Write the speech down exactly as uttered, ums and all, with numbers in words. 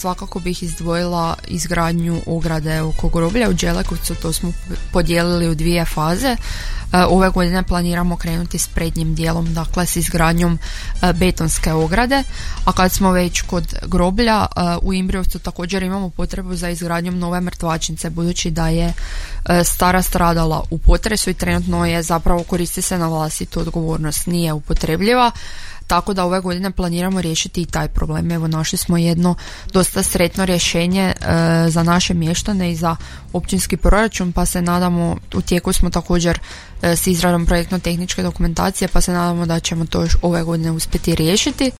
svakako bih izdvojila izgradnju ograde oko groblja u Đelekovcu. To smo podijelili u dvije faze. Ove godine planiramo krenuti s prednjim dijelom, dakle s izgradnjom betonske ograde, a kad smo već kod groblja, u Imbriovcu također imamo potrebu za izgradnjom nove mrtvačnice, budući da je stara stradala u potresu i trenutno je zapravo koristi se na vlastitu odgovornost, nije upotrebljiva. Tako da ove godine planiramo riješiti i taj problem. Evo, našli smo jedno dosta sretno rješenje e, za naše mještane i za općinski proračun, pa se nadamo, u tijeku smo također e, s izradom projektno-tehničke dokumentacije, pa se nadamo da ćemo to još ove godine uspjeti riješiti.